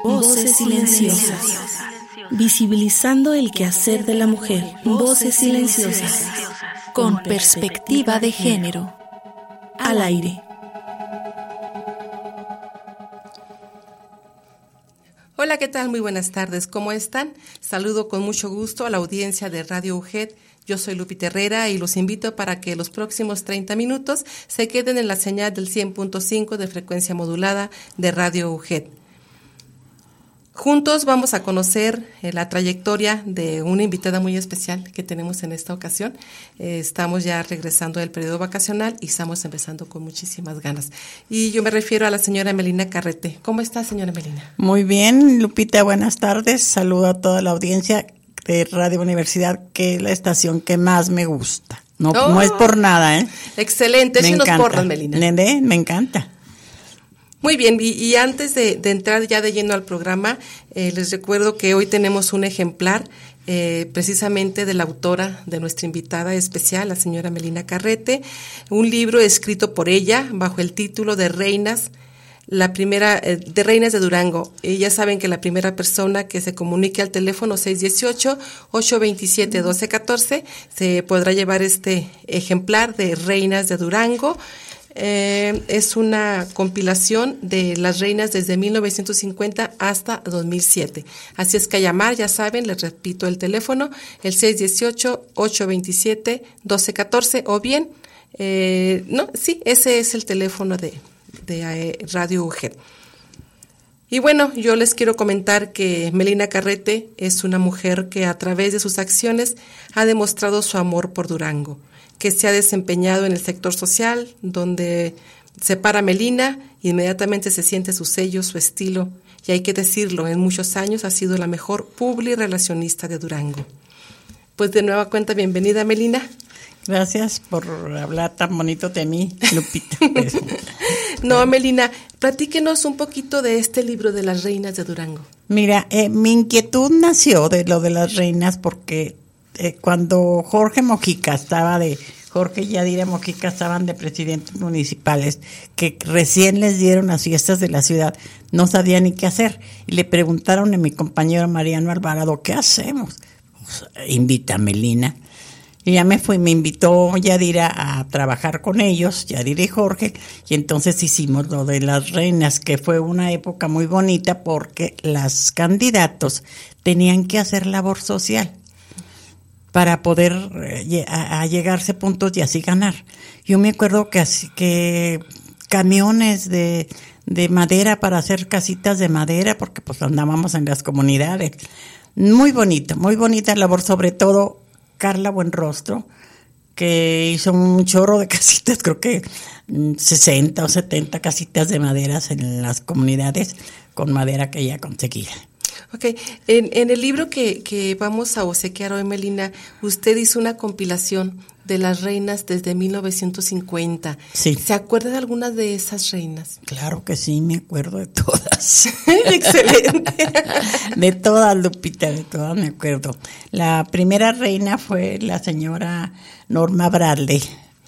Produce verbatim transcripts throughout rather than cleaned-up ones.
Voces silenciosas. Visibilizando el quehacer de la mujer. Voces silenciosas. Con perspectiva de género. Al aire. Hola, ¿qué tal? Muy buenas tardes. ¿Cómo están? Saludo con mucho gusto a la audiencia de Radio U G E D. Yo soy Lupita Herrera y los invito para que los próximos treinta minutos se queden en la señal del cien punto cinco de frecuencia modulada de Radio U G E D. Juntos vamos a conocer eh, la trayectoria de una invitada muy especial que tenemos en esta ocasión. Eh, estamos ya regresando del periodo vacacional y estamos empezando con muchísimas ganas. Y yo me refiero a la señora Melina Carrete. ¿Cómo está, señora Melina? Muy bien, Lupita, buenas tardes. Saludo a toda la audiencia de Radio Universidad, que es la estación que más me gusta. No, oh, no es por nada, ¿eh? Excelente, sí nos porran, Melina. Nene, me encanta. Muy bien, y, y antes de, de entrar ya de lleno al programa, eh, les recuerdo que hoy tenemos un ejemplar eh, precisamente de la autora de nuestra invitada especial, la señora Melina Carrete, un libro escrito por ella bajo el título de Reinas, la primera, eh, de Reinas de Durango. Y ya saben que la primera persona que se comunique al teléfono seis uno ocho, ocho dos siete, uno dos uno cuatro se podrá llevar este ejemplar de Reinas de Durango. Eh, es una compilación de las reinas desde mil novecientos cincuenta hasta dos mil siete. Así es que a llamar, ya saben, les repito el teléfono, el seis uno ocho, ocho dos siete, uno dos uno cuatro, o bien, eh, no, sí, ese es el teléfono de, de eh, Radio U G E D. Y bueno, yo les quiero comentar que Melina Carrete es una mujer que a través de sus acciones ha demostrado su amor por Durango, que se ha desempeñado en el sector social, donde se para Melina, inmediatamente se siente su sello, su estilo, y hay que decirlo, en muchos años ha sido la mejor publirelacionista de Durango. Pues de nueva cuenta, bienvenida, Melina. Gracias por hablar tan bonito de mí, Lupita. No, Melina, platíquenos un poquito de este libro de las reinas de Durango. Mira, eh, mi inquietud nació de lo de las reinas porque Eh, cuando Jorge Mojica estaba de, Jorge y Yadira Mojica estaban de presidentes municipales, que recién les dieron las fiestas de la ciudad, no sabían ni qué hacer, y le preguntaron a mi compañero Mariano Alvarado, ¿qué hacemos? Pues, invita a Melina, y ya me fui, me invitó Yadira a trabajar con ellos, Yadira y Jorge, y entonces hicimos lo de las reinas, que fue una época muy bonita porque los candidatos tenían que hacer labor social para poder eh, a, a llegarse puntos y así ganar. Yo me acuerdo que así que camiones de, de madera para hacer casitas de madera, porque pues andábamos en las comunidades. Muy bonito, muy bonita labor, sobre todo Carla Buenrostro, que hizo un chorro de casitas, creo que sesenta o setenta casitas de maderas en las comunidades con madera que ella conseguía. Ok, en, en el libro que, que vamos a obsequiar hoy, Melina, usted hizo una compilación de las reinas desde mil novecientos cincuenta. Sí. ¿Se acuerda de algunas de esas reinas? Claro que sí, me acuerdo de todas. Excelente. De todas, Lupita, de todas me acuerdo. La primera reina fue la señora Norma Bradley.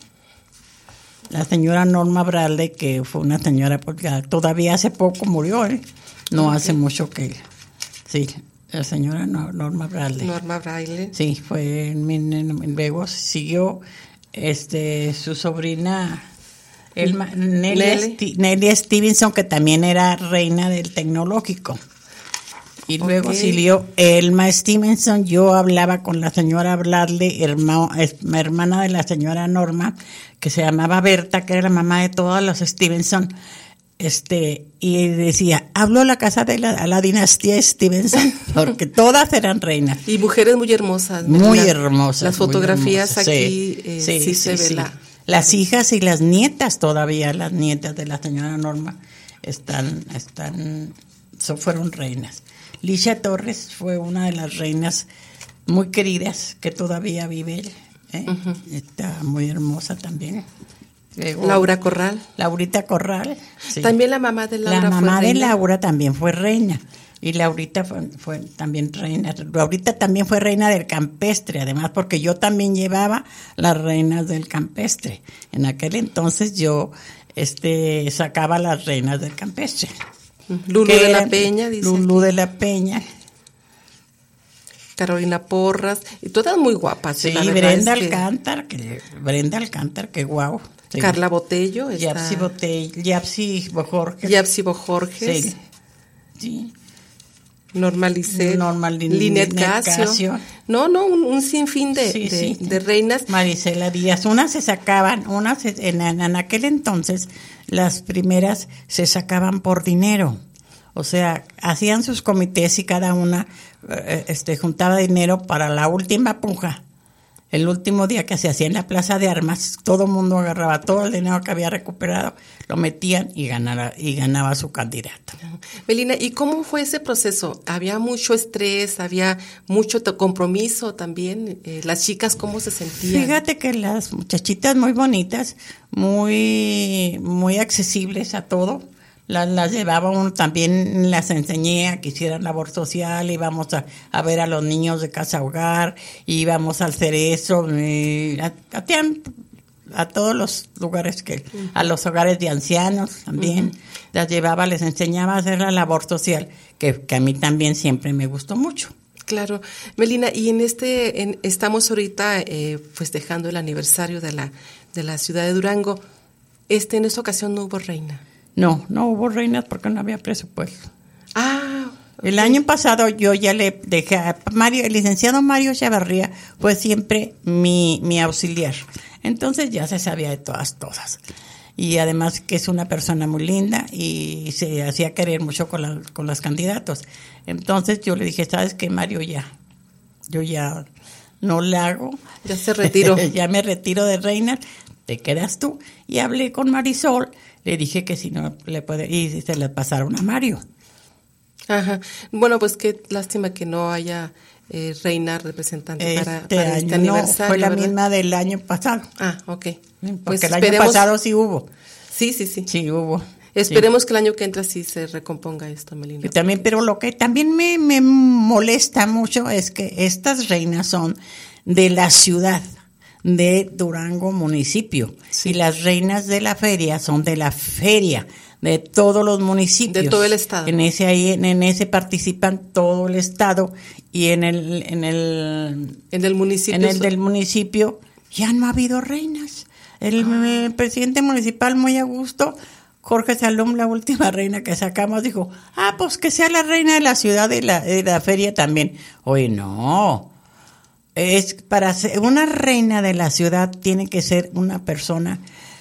La señora Norma Bradley, que fue una señora, porque todavía hace poco murió, ¿eh? No okay. Hace mucho que... Sí, la señora Norma Bradley. Norma Bradley. Sí, fue en, en, en luego siguió este su sobrina Elma, Nelly, Nelly. St- Nelly Stevenson, que también era reina del tecnológico. Y okay. Luego siguió Elma Stevenson. Yo hablaba con la señora Bradley, herma, hermana de la señora Norma, que se llamaba Berta, que era la mamá de todas las Stevenson. Este, y decía, habló a la casa de la, a la dinastía Stevenson, porque todas eran reinas. Y mujeres muy hermosas. Muy la, hermosas. Las fotografías hermosas. aquí sí, eh, sí, sí, sí se sí, ve sí. la... Las hijas y las nietas todavía, las nietas de la señora Norma, están, están, so, fueron reinas. Licia Torres fue una de las reinas muy queridas, que todavía vive, ¿eh? Uh-huh. Está muy hermosa también. Luego, Laura Corral. Laurita Corral. Sí. También la mamá de Laura La mamá fue de reina. Laura también fue reina. Y Laurita fue, fue también reina. Laurita también fue reina del campestre, además, porque yo también llevaba las reinas del campestre. En aquel entonces yo este, sacaba las reinas del campestre. Lulú de la Peña, dice. Lulú de la Peña. Carolina Porras, y todas muy guapas. Sí, la verdad Brenda es que... Alcántar, que Brenda Alcántar, que guau. Sí. Carla Botello. Yapsi Botello, Yapsi Bojorges. Yapsi Bojorges. Sí. Sí. Norma Lisset. Norma Lin- Linet Casio. Casio. No, no, un, un sinfín de, Sí, de, sí. de reinas. Marisela Díaz. Unas se sacaban, unas se- en, en aquel entonces, las primeras se sacaban por dinero. O sea, hacían sus comités y cada una eh, este, juntaba dinero para la última puja. El último día que se hacía en la Plaza de Armas, todo el mundo agarraba todo el dinero que había recuperado, lo metían y ganara, y ganaba su candidato. Melina, ¿y cómo fue ese proceso? ¿Había mucho estrés? ¿Había mucho to- compromiso también? Eh, ¿Las chicas cómo se sentían? Fíjate que las muchachitas muy bonitas, muy, muy accesibles a todo. Las, las llevaba uno, también las enseñé a que hicieran labor social, íbamos a, a ver a los niños de casa hogar, íbamos al Cerezo, eh, a, a, a todos los lugares, que uh-huh. a los hogares de ancianos también, uh-huh. las llevaba, les enseñaba a hacer la labor social, que, que a mí también siempre me gustó mucho. Claro, Melina, y en este, en, estamos ahorita eh, festejando el aniversario de la, de la ciudad de Durango. Este, en esta ocasión no hubo reina. No, no hubo reinas porque no había presupuesto. Ah. Okay. El año pasado yo ya le dejé a Mario, el licenciado Mario Chavarría fue siempre mi, mi auxiliar. Entonces ya se sabía de todas, todas. Y además que es una persona muy linda y se hacía querer mucho con, la, con los candidatos. Entonces yo le dije, ¿sabes qué, Mario? Ya, yo ya no le hago. Ya se retiró. Ya me retiro de reina, te quedas tú. Y hablé con Marisol. Le dije que si no le puede, y se le pasaron a Mario. Ajá. Bueno, pues qué lástima que no haya eh, reina representante este para, para este año aniversario. No, fue la ¿verdad? misma del año pasado. Ah, ok. Porque pues el esperemos... año pasado sí hubo. Sí, sí, sí. Sí hubo. Esperemos sí. que el año que entra sí se recomponga esto, Melina. Y también, pero lo que también me, me molesta mucho es que estas reinas son de la ciudad de Durango municipio, sí. Y las reinas de la feria son de la feria de todos los municipios, de todo el estado. En ese ahí en, en ese participan todo el estado y en el en el en el municipio en el del municipio ya no ha habido reinas. El, ah. el presidente municipal muy a gusto, Jorge Salom, la última reina que sacamos, dijo, ah, pues que sea la reina de la ciudad y la, de la feria también. Oye, no. Es para ser una reina de la ciudad tiene que ser una persona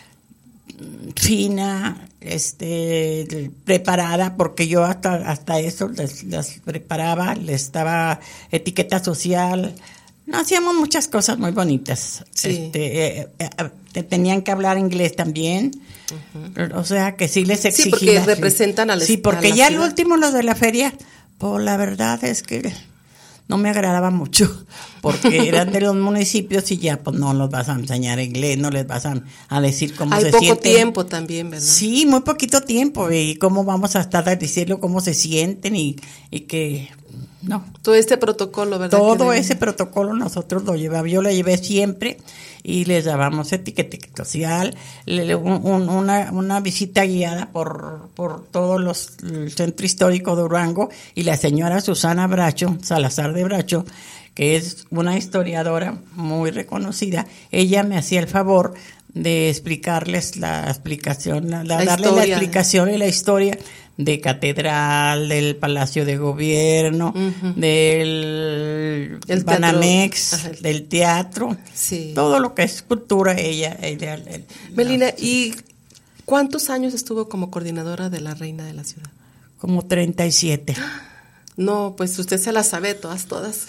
fina, este, preparada, porque yo hasta hasta eso les, las preparaba, les daba etiqueta social, no hacíamos muchas cosas muy bonitas. Sí. Este, eh, eh, tenían que hablar inglés también, uh-huh. O sea que sí les exigía. Sí, porque representan al Sí, porque a la ya ciudad. El último, lo de la feria, pues la verdad es que no me agradaba mucho, porque eran de los municipios y ya pues no los vas a enseñar inglés, no les vas a, a decir cómo Hay se poco sienten. tiempo también, ¿verdad? Sí, muy poquito tiempo, y cómo vamos a estar a decirlo, cómo se sienten y, y que, no. Todo este protocolo, ¿verdad? Todo ese protocolo nosotros lo llevamos, yo lo llevé siempre y les dábamos etiqueta social, le, un, un, una, una visita guiada por, por todo los, el centro histórico de Durango, y la señora Susana Bracho, Salazar de Bracho, que es una historiadora muy reconocida, ella me hacía el favor de explicarles la explicación, la, la darle historia. La explicación y la historia de catedral, del Palacio de Gobierno, uh-huh. del el Banamex, teatro. Del teatro, sí. Todo lo que es cultura, ella. ella el, Melina, no, ¿y cuántos años estuvo como coordinadora de la Reina de la Ciudad? Como treinta y siete. No, pues usted se las sabe todas, todas.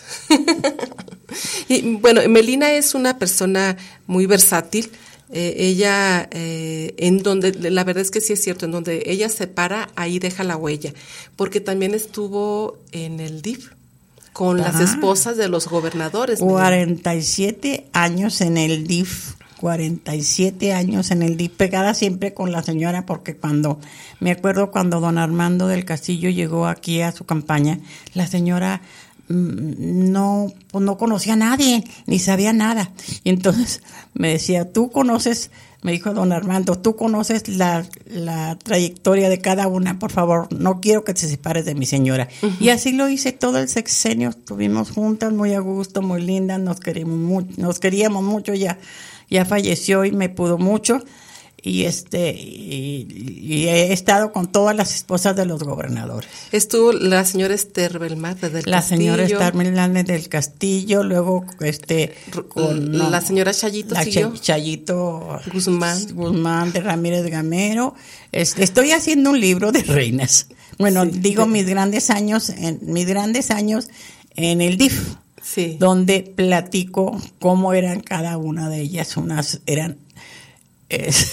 Y bueno, Melina es una persona muy versátil. Eh, ella, eh, en donde, la verdad es que sí es cierto, en donde ella se para, ahí deja la huella, porque también estuvo en el D I F con ah, las esposas de los gobernadores. cuarenta y siete años en el D I F, cuarenta y siete años en el D I F, pegada siempre con la señora, porque cuando, me acuerdo cuando don Armando del Castillo llegó aquí a su campaña, la señora no, pues no conocía a nadie, ni sabía nada. Y entonces me decía, tú conoces, me dijo don Armando, tú conoces la, la trayectoria de cada una, por favor, no quiero que te separes de mi señora. Uh-huh. Y así lo hice todo el sexenio, estuvimos juntas, muy a gusto, muy lindas, nos queríamos mucho, nos queríamos mucho, ya, ya falleció y me pudo mucho. Y este y, y he estado con todas las esposas de los gobernadores. Estuvo la señora Esther Belmar del la Castillo. señora Esther Belmar del Castillo, luego este con la no, señora Chayito la siguió. Chayito Guzmán Guzmán de Ramírez Gamero. Este, estoy haciendo un libro de reinas. Bueno, sí, digo de... mis grandes años en mis grandes años en el D I F. Sí. Donde platico cómo eran cada una de ellas, unas eran Es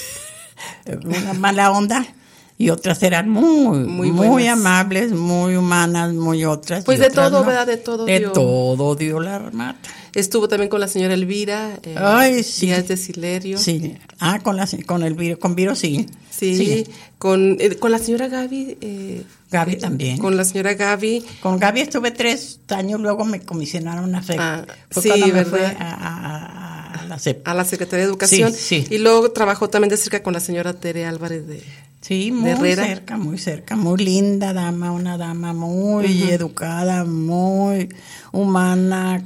una mala onda y otras eran muy, muy, muy amables, muy humanas, muy otras. Pues de todo, no. ¿verdad? De todo De dio. todo dio la Armata. Estuvo también con la señora Elvira, eh, Ay, sí. Díaz de Silerio. Sí, ah, con la con Elvira, con Viro sí. Sí, sí. Con, eh, con la señora Gaby. Eh, Gaby eh, también. Con la señora Gaby. Con Gaby estuve tres años, luego me comisionaron a F E C. Ah, Fue sí, cuando me ¿verdad? fue a, a, a la C E P. A la Secretaría de Educación. Sí, sí. Y luego trabajó también de cerca con la señora Tere Álvarez de Sí, muy de cerca, muy cerca, muy linda dama, una dama muy uh-huh. educada, muy humana,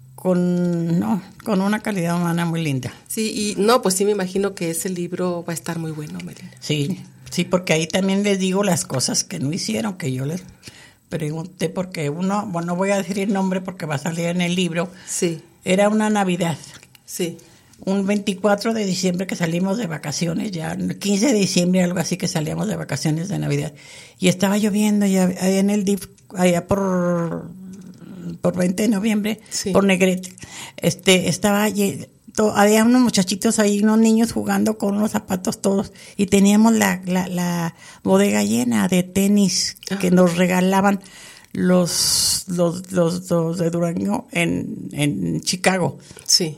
con no, con una calidad humana muy linda. Sí, y no, pues sí me imagino que ese libro va a estar muy bueno, Melina. Sí, sí, porque ahí también les digo las cosas que no hicieron, que yo les pregunté, porque uno, bueno, no voy a decir el nombre porque va a salir en el libro. Sí. Era una Navidad. Sí. Un veinticuatro de diciembre que salimos de vacaciones, ya quince de diciembre, algo así, que salíamos de vacaciones de Navidad. Y estaba lloviendo ya allá en el D I F, allá por, por veinte de noviembre, sí. por Negrete. Este, estaba allí, to, había unos muchachitos ahí, unos niños jugando con unos zapatos todos, y teníamos la, la, la bodega llena de tenis ah. que nos regalaban los, los, los, los de Durango en, en Chicago. Sí.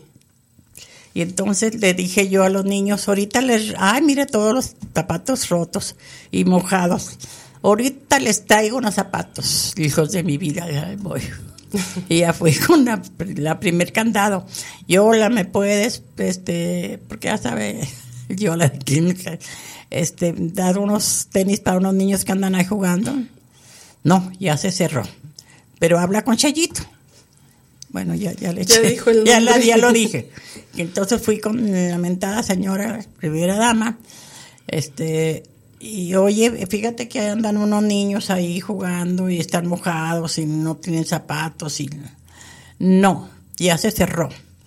Y entonces le dije yo a los niños, ahorita les, ay, mire todos los zapatos rotos y mojados. Ahorita les traigo unos zapatos, hijos de mi vida, ya voy. Y ya fui con la, la primer candado. Yola, ¿me puedes, este, porque ya sabe, Yola de química, este, dar unos tenis para unos niños que andan ahí jugando? No, ya se cerró. Pero habla con Chayito. Bueno, ya, ya le eché. Ya dijo el nombre. Ya, la, ya lo dije. Y entonces fui con la mentada señora, primera dama, este, y oye, fíjate que andan unos niños ahí jugando y están mojados y no tienen zapatos y no, ya se cerró.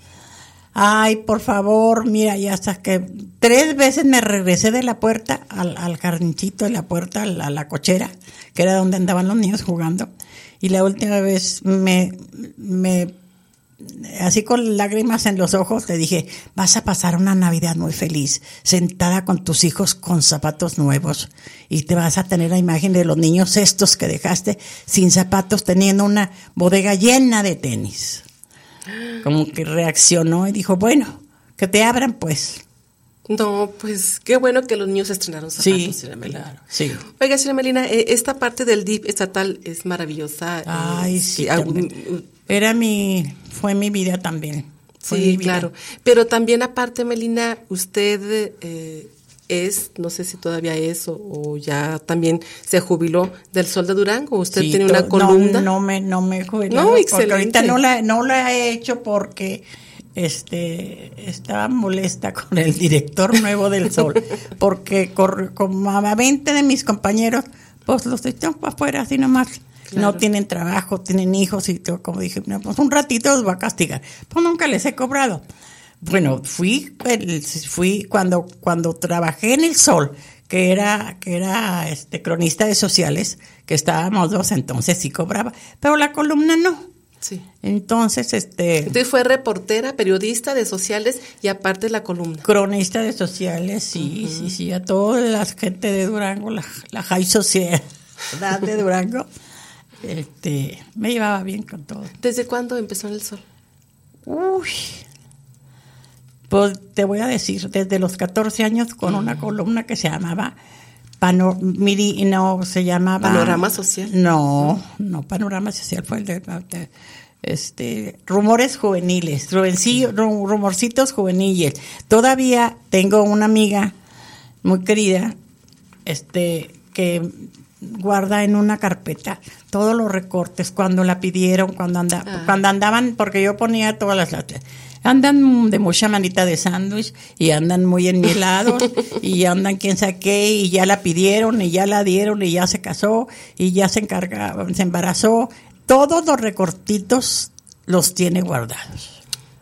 Ay, por favor, mira, ya hasta que tres veces me regresé de la puerta al, al jardincito de la puerta, a la, a la cochera, que era donde andaban los niños jugando. Y la última vez me, me, así con lágrimas en los ojos, le dije, vas a pasar una Navidad muy feliz, sentada con tus hijos con zapatos nuevos, y te vas a tener la imagen de los niños estos que dejaste sin zapatos, teniendo una bodega llena de tenis. Como que reaccionó y dijo, bueno, que te abran pues. No, pues qué bueno que los niños estrenaron zapatos, sí, señora Melina. Claro, sí. Oiga, señora Melina, esta parte del D I F estatal es maravillosa. Ay, eh, sí, algún, era mi, fue mi vida también. Fue sí, mi vida. Claro. Pero también aparte, Melina, usted eh, es, no sé si todavía es o, o ya también se jubiló del Sol de Durango. Usted sí, tiene to, una columna. No, no me, no me jubilé. No, excelente. Porque ahorita no la, no la he hecho porque este estaba molesta con el director nuevo del Sol, porque cor, como a veinte de mis compañeros, pues los echan para afuera así nomás. Claro. No tienen trabajo, tienen hijos y todo, como dije, no, pues un ratito los va a castigar. Pues nunca les he cobrado. Bueno, fui fui cuando cuando trabajé en el Sol, que era que era este cronista de sociales, que estábamos dos, entonces sí cobraba, pero la columna no. Sí. Entonces, este... Entonces fue reportera, periodista de sociales y aparte la columna. Cronista de sociales, sí, uh-huh. sí, sí, a toda la gente de Durango, la, la high sociedad de Durango, este, me llevaba bien con todo. ¿Desde cuándo empezó en el Sol? Uy, pues te voy a decir, desde los catorce años con uh-huh. una columna que se llamaba Pano, miri, no, se llamaba... ¿Panorama Social? No, no, Panorama Social fue el de... de este, rumores juveniles, rumencillo, rumorcitos juveniles. Todavía tengo una amiga muy querida, este, que guarda en una carpeta todos los recortes cuando la pidieron, cuando anda, ah. cuando andaban, porque yo ponía todas las latas. Andan de mucha manita de sándwich y andan muy enmielados y andan quién sabe qué y ya la pidieron y ya la dieron y ya se casó y ya se encargaba, se embarazó. Todos los recortitos los tiene guardados.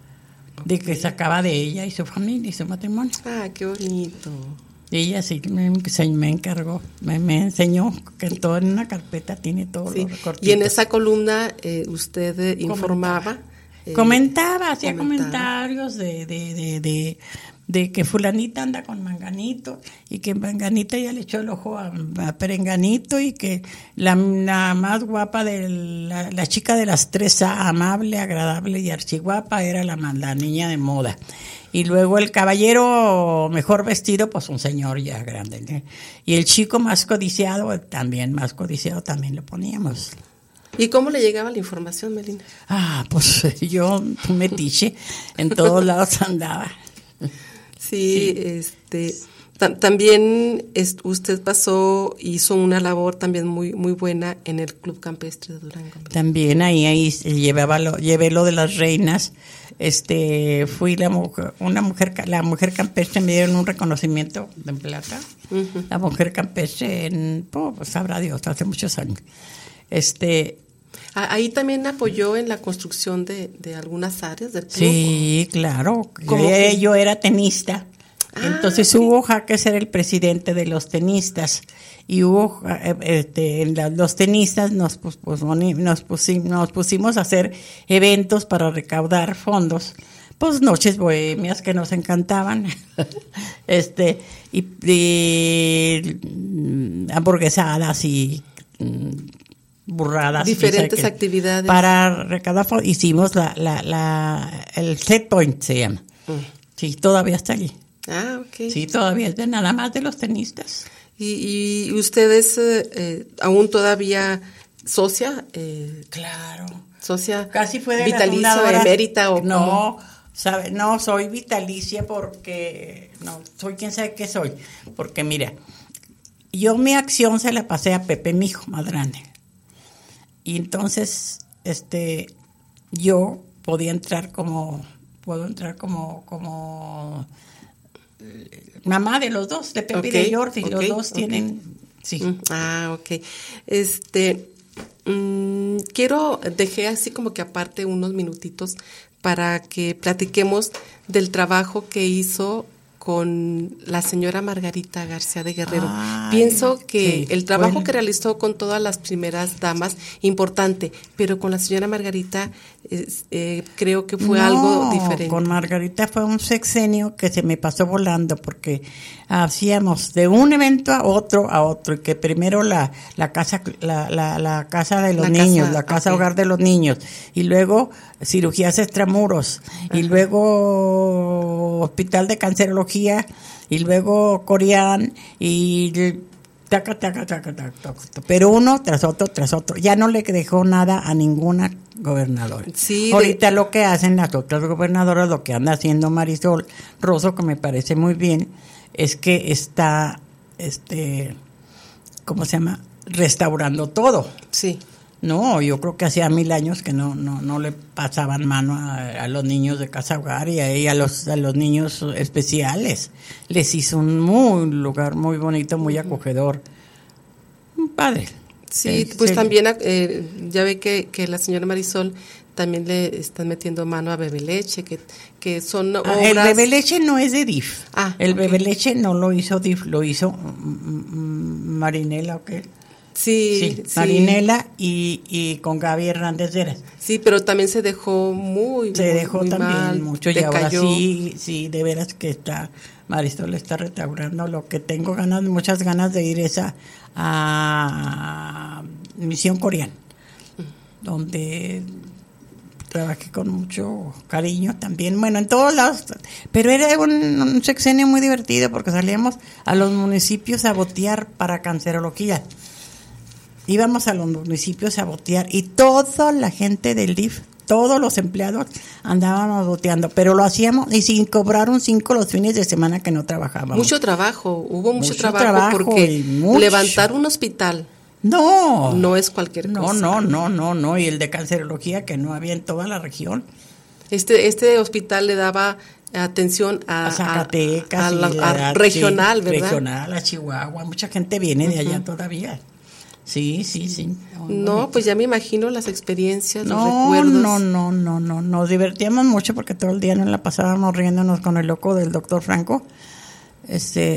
De que sacaba de ella y su familia y su matrimonio. Ah, qué bonito. Ella sí me, me encargó, me, me enseñó que todo en una carpeta tiene todos sí. los recortitos. Y en esa columna eh, usted eh, informaba. Eh, comentaba, hacía comentarios de, de, de, de, de que fulanita anda con Manganito y que Manganita ya le echó el ojo a, a Perenganito y que la, la más guapa de la, la chica de las tres A, amable, agradable y archiguapa, era la, la niña de moda. Y luego el caballero mejor vestido, pues un señor ya grande, ¿no? Y el chico más codiciado, también más codiciado, también lo poníamos. ¿Y cómo le llegaba la información, Melina? Ah, pues yo metiche, en todos lados andaba. Sí, sí. este, t- también es, usted pasó, hizo una labor también muy muy buena en el Club Campestre de Durango. También ahí ahí llevaba lo, llevé lo de las reinas. Este, fui la mujer, una mujer, la mujer campestre, me dieron un reconocimiento de plata. Uh-huh. La mujer campestre, en, oh, pues sabrá Dios, hace muchos años. Este, ahí también apoyó en la construcción de, de algunas áreas del club. Sí, claro. Yo, yo era tenista. Ah, entonces sí. Hugo Jaques era el presidente de los tenistas y hubo este, los tenistas nos, pues, pues, nos, pusimos, nos pusimos a hacer eventos para recaudar fondos, pues noches bohemias que nos encantaban, este y, y hamburguesadas y burradas, diferentes que, actividades para recaudar fondos. Hicimos la, la, la el Set Point se llama. Mm. Sí, todavía está allí. Ah, ok. Sí, todavía es de nada más de los tenistas. ¿Y, y ustedes eh, aún todavía socia? Eh, claro. ¿Socia? Casi fue de vitalicia, emérita o no, cómo? sabe, no, soy vitalicia porque, no, soy quien sabe qué soy. Porque mira, yo mi acción se la pasé a Pepe, mi hijo más grande. Y entonces, este, yo podía entrar como, puedo entrar como, como... mamá de los dos, de Pepe okay, y de Jordi, okay, los dos okay. tienen, sí. Ah, ok. Este, mmm, quiero, dejé así como que aparte unos minutitos para que platiquemos del trabajo que hizo con la señora Margarita García de Guerrero. Ay, pienso que sí, el trabajo bueno. que realizó con todas las primeras damas, importante, pero con la señora Margarita eh, eh, creo que fue no, algo diferente. Con Margarita fue un sexenio que se me pasó volando porque hacíamos de un evento a otro a otro y que primero la la casa la la, la casa de los la niños, casa, la casa okay. hogar de los niños y luego cirugías extramuros Ajá. y luego hospital de cancerología y luego Coreán y taca, taca, taca, taca, taca, pero uno tras otro tras otro, ya no le dejó nada a ninguna gobernadora. Sí, ahorita de... lo que hacen las otras gobernadoras, lo que anda haciendo Marisol Rosso, que me parece muy bien, es que está, este, ¿cómo se llama? Restaurando todo. Sí. No, yo creo que hacía mil años que no no no le pasaban mano a, a los niños de casa hogar y a, y a los a los niños especiales. Les hizo un muy lugar muy bonito, muy acogedor. Padre. Sí, eh, pues sí. También eh, ya ve que, que la señora Marisol también le están metiendo mano a Bebe Leche, que, que son obras... Ah, el Bebe Leche no es de D I F. Ah, el okay. Bebe Leche no lo hizo D I F, lo hizo mm, Marinela, ¿o qué? Sí, sí, sí. Marinela y, y con Gaby Hernández Heras. Sí, pero también se dejó muy Se muy, dejó muy también mal, mucho y ahora sí, sí, de veras que está, Marisol está restaurando. Lo que tengo ganas, muchas ganas de ir es a, a Misión Coreana, donde trabajé con mucho cariño también, bueno, en todos lados, pero era un, un sexenio muy divertido porque salíamos a los municipios a botear para cancerología. Íbamos a los municipios a botear y toda la gente del D I F, todos los empleados andábamos boteando, pero lo hacíamos y sin cobrar un cinco los fines de semana que no trabajábamos. Mucho trabajo, hubo mucho, mucho trabajo, trabajo porque mucho. levantar un hospital no, no es cualquier no, cosa. No, no, no, no, y el de cancerología que no había en toda la región. Este este hospital le daba atención a, a Zacatecas, a, a, la, a, a regional, sí, ¿verdad? Regional, a Chihuahua, mucha gente viene de allá uh-huh. todavía. Sí, sí, sí. No, bonito. Pues ya me imagino las experiencias, no, los recuerdos. No, no, no, no, nos divertíamos mucho porque todo el día nos la pasábamos riéndonos con el loco del doctor Franco. Este,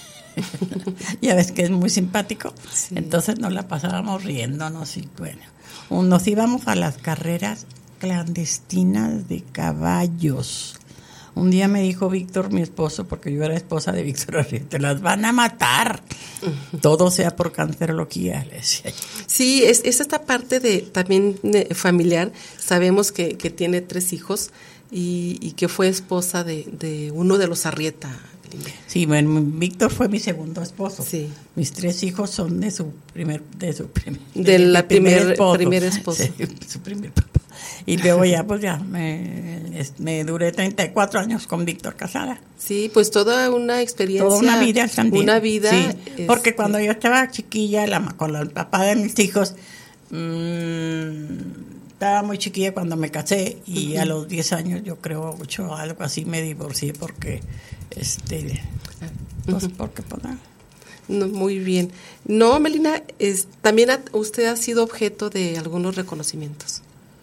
ya ves que es muy simpático. Sí. Entonces nos la pasábamos riéndonos y bueno, nos íbamos a las carreras clandestinas de caballos. Un día me dijo Víctor, mi esposo, porque yo era esposa de Víctor, te las van a matar. Uh-huh. Todo sea por cancerología, le decía yo. Sí, es, es esta parte de también de, familiar. Sabemos que, que tiene tres hijos y, y que fue esposa de, de uno de los Arrieta. Sí, bueno, Víctor fue mi segundo esposo. Sí. Mis tres hijos son de su primer, de su primer, de, de la primer, primer esposo. Primer esposo. Sí, su primer papá. Y luego ya, pues ya, me, me duré treinta y cuatro años con Víctor casada. Sí, pues toda una experiencia. Toda una vida también. Una vida. Sí, este... porque cuando yo estaba chiquilla, la, con el papá de mis hijos, mmm, estaba muy chiquilla cuando me casé y uh-huh. a los diez años, yo creo, ocho, algo así, me divorcié porque, este, pues, uh-huh. porque, pues, nada. No, muy bien. No, Melina, es, también ha, usted ha sido objeto de algunos reconocimientos.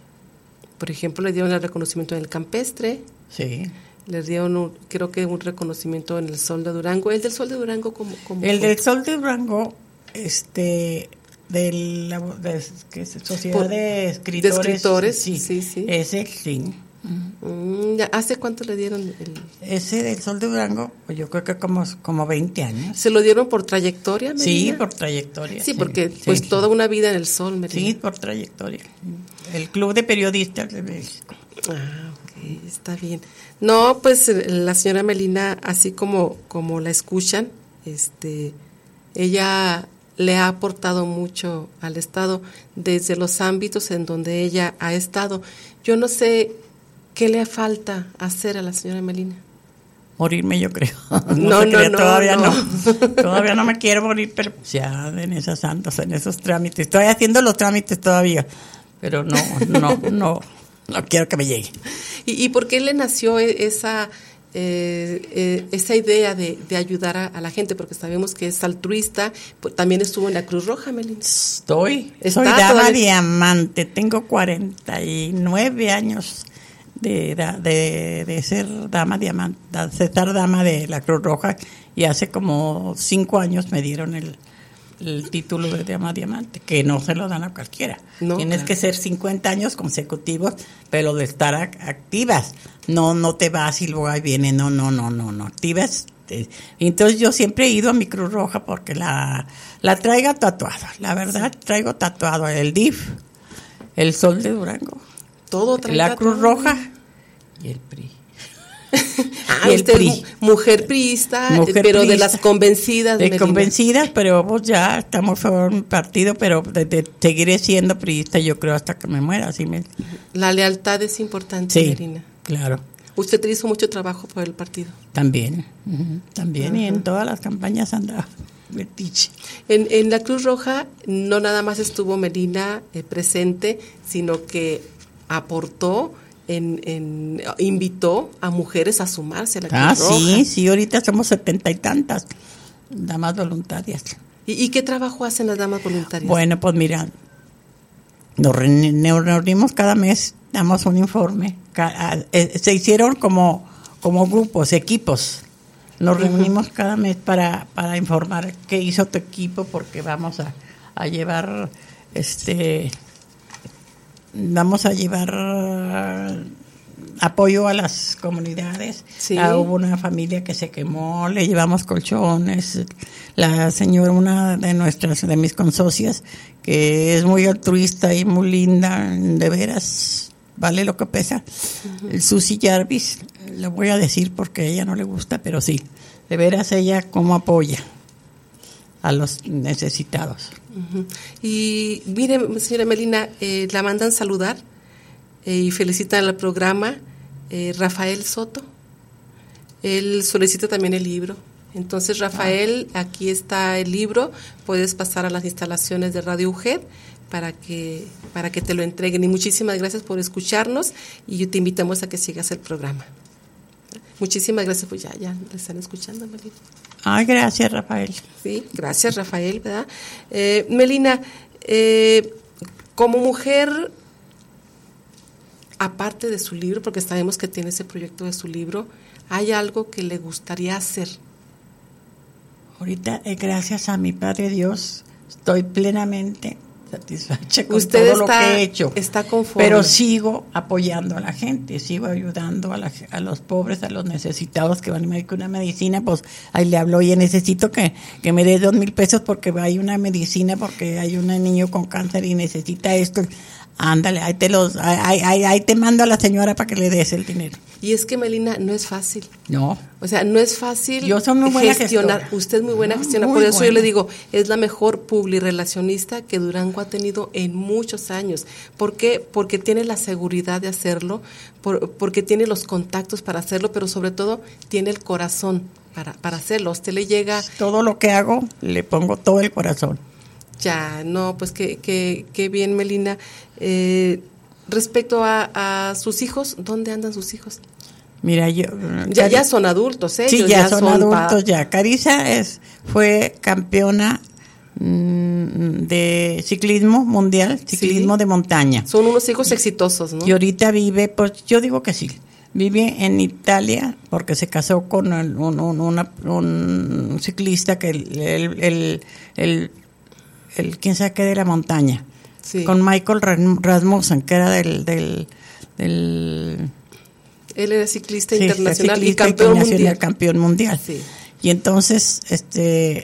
Por ejemplo, le dieron el reconocimiento en el campestre. Sí. Le dieron, un, creo que un reconocimiento en el Sol de Durango. ¿El del Sol de Durango cómo, cómo El fue? del Sol de Durango, este, de la de, ¿qué es? Sociedad Por, de Escritores. De Escritores, sí. sí, sí. Ese, sí. Mm, ¿Hace cuánto le dieron el...? Ese del Sol de Durango, pues yo creo que como, como veinte años. ¿Se lo dieron por trayectoria, Melina? Sí, por trayectoria. Sí, sí porque sí, pues sí. toda una vida en el Sol, Melina. Sí, por trayectoria. El Club de Periodistas de México. Ah, ok, está bien. No, pues la señora Melina, así como, como la escuchan, este, ella le ha aportado mucho al Estado desde los ámbitos en donde ella ha estado. Yo no sé qué le falta hacer a la señora Melina. Morirme, yo creo. No, no, no, no, todavía no. no. Todavía no me quiero morir, pero ya en esas santas, en esos trámites. Estoy haciendo los trámites todavía, pero no, no, no, no quiero que me llegue. ¿Y, y por qué le nació esa eh, eh, esa idea de, de ayudar a, a la gente? Porque sabemos que es altruista, pues, también estuvo en la Cruz Roja, Melina. Estoy, soy dama todavía? diamante, tengo cuarenta y nueve años. De, de, de ser dama diamante, de ser dama de la Cruz Roja, y hace como cinco años me dieron el, el título de dama diamante, que no se lo dan a cualquiera. No, Tienes claro. que ser cincuenta años consecutivos, pero de estar a, activas. No, no te vas y luego ahí viene, no, no, no, no, no, activas. Te, entonces yo siempre he ido a mi Cruz Roja porque la, la traigo tatuada, la verdad, traigo tatuado el D I F, el Sol de Durango. Todo trae la Cruz Roja y el P R I. Ah, y el usted P R I. Mujer priista, mujer pero priista, de las convencidas. De Melina. Convencidas, pero pues ya estamos a favor de un partido, pero de, de, seguiré siendo priista, yo creo, hasta que me muera. Así me... La lealtad es importante, sí, Melina. Claro. Usted hizo mucho trabajo por el partido. También, uh-huh, también, uh-huh. Y en todas las campañas andaba. En, en la Cruz Roja no nada más estuvo Melina eh, presente, sino que aportó, en, en invitó a mujeres a sumarse a la Cruz ah, Roja. Ah, sí, sí, ahorita somos setenta y tantas damas voluntarias. ¿Y, ¿Y qué trabajo hacen las damas voluntarias? Bueno, pues mira, nos reunimos cada mes, damos un informe. Se hicieron como, como grupos, equipos. Nos reunimos uh-huh. cada mes para, para informar qué hizo tu equipo, porque vamos a, a llevar este... Vamos a llevar uh, apoyo a las comunidades. Sí. Ah, hubo una familia que se quemó, le llevamos colchones. La señora, una de nuestras, de mis consocias, que es muy altruista y muy linda, de veras, vale lo que pesa. Uh-huh. El Susie Jarvis, lo voy a decir porque a ella no le gusta, pero sí, de veras ella cómo apoya a los necesitados. Uh-huh. Y mire, señora Melina, eh, la mandan saludar eh, y felicitan al programa eh, Rafael Soto. Él solicita también el libro. Entonces, Rafael, ah. aquí está el libro, puedes pasar a las instalaciones de Radio U G E D para que para que te lo entreguen. Y muchísimas gracias por escucharnos y te invitamos a que sigas el programa. Muchísimas gracias, pues ya, ya le están escuchando, Melina. Ay, gracias, Rafael. Sí, gracias, Rafael, ¿verdad? Eh, Melina, eh, como mujer, aparte de su libro, porque sabemos que tiene ese proyecto de su libro, ¿hay algo que le gustaría hacer? Ahorita, eh, gracias a mi Padre Dios, estoy plenamente satisfecha con Usted todo está, lo que he hecho. Está conforme. Pero sigo apoyando a la gente, sigo ayudando a, la, a los pobres, a los necesitados que van a medicar una medicina, pues ahí le hablo, oye, necesito que, que me dé dos mil pesos porque hay una medicina, porque hay un niño con cáncer y necesita esto. Ándale, ahí te los, ahí, ahí, ahí te mando a la señora para que le des el dinero. Y es que, Melina, no es fácil. No. O sea, no es fácil. Yo soy muy buena gestionar. gestora. Usted es muy buena no, gestionar. muy Por eso buena. yo le digo, es la mejor publirelacionista que Durango ha tenido en muchos años. ¿Por qué? Porque tiene la seguridad de hacerlo, por, porque tiene los contactos para hacerlo, pero sobre todo tiene el corazón para, para hacerlo. A usted le llega... Todo lo que hago, le pongo todo el corazón. Ya, no, pues qué, qué, qué bien, Melina. Eh, respecto a, a sus hijos, ¿dónde andan sus hijos? Mira, yo... Ya, ya son adultos, ¿eh? Sí, Ellos ya, ya son, son adultos pa- ya. Carissa es, fue campeona mmm, de ciclismo mundial, ciclismo Sí. de montaña. Son unos hijos exitosos, ¿no? Y ahorita vive, pues yo digo que sí, vive en Italia porque se casó con el- un, un, una- un ciclista que el, el, el, el, el quién sabe qué de la montaña, Sí. con Michael Rasmussen, que era del... del, del Él era ciclista sí, internacional ciclista y campeón internacional, mundial. campeón mundial. Sí. Y entonces, este,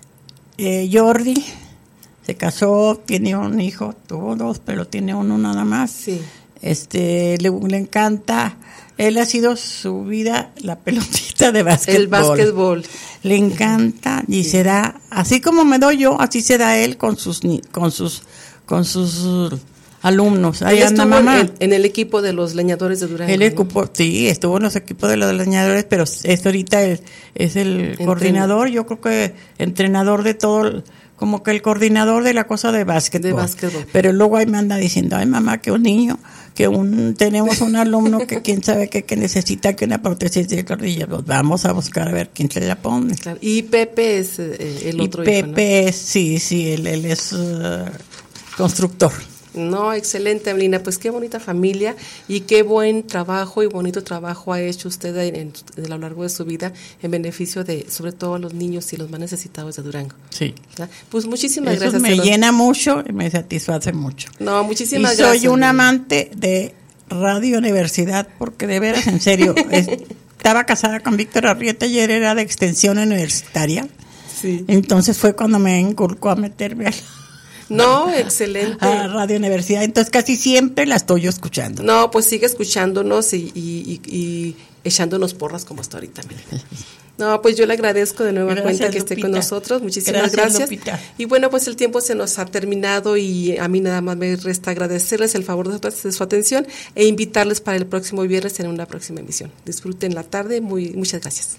eh, Jordi se casó, tiene un hijo, tuvo dos, pero tiene uno nada más. Sí. Este, le, le encanta, él ha sido su vida la pelotita de básquetbol. El básquetbol. Le encanta y se da, así como me doy yo, así se da él con sus, ni- con sus, con sus uh, alumnos. Ahí Él anda estuvo mamá. en, en el equipo de los leñadores de Durango. Él ¿no? ocupó, sí, estuvo en los equipos de los leñadores, pero es ahorita el, es el Entiendo. coordinador, yo creo que entrenador de todo, el- como que el coordinador de la cosa de básquetbol. De básquetbol. Pero luego ahí me anda diciendo, ay mamá, que un niño, que un tenemos un alumno que quién sabe qué que necesita que una prótesis de rodilla, pues vamos a buscar a ver quién se la pone. Claro. Y Pepe es eh, el Y otro Pepe, es, sí, sí, él, él es uh, constructor. hijo, ¿no? No, excelente, Melina. Pues qué bonita familia y qué buen trabajo y bonito trabajo ha hecho usted en, en- a lo largo de su vida en beneficio de, sobre todo, a los niños y los más necesitados de Durango. Sí. ¿Verdad? Pues muchísimas Eso gracias. me se nos- llena mucho y me satisface mucho. No, muchísimas y soy gracias. un Melina. amante de Radio Universidad, porque de veras, en serio, es- estaba casada con Víctor Arrieta y él era de extensión universitaria. Sí. Entonces fue cuando me inculcó a meterme a, No, excelente. a Radio Universidad. Entonces casi siempre la estoy yo escuchando. No, pues sigue escuchándonos y, y, y, y echándonos porras como hasta ahorita, Melina. No, pues yo le agradezco de nueva Gracias, cuenta que esté con Lupita. nosotros. Muchísimas Gracias, gracias. Lupita. Y bueno, pues el tiempo se nos ha terminado y a mí nada más me resta agradecerles el favor de su, de su atención e invitarles para el próximo viernes en una próxima emisión. Disfruten la tarde. Muy, muchas gracias.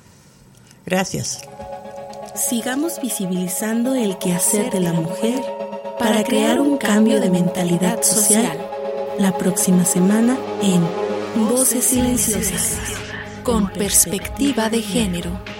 Gracias. Sigamos visibilizando el quehacer de la mujer para crear un cambio de mentalidad social. La próxima semana en Voces Silenciosas. Con perspectiva de género.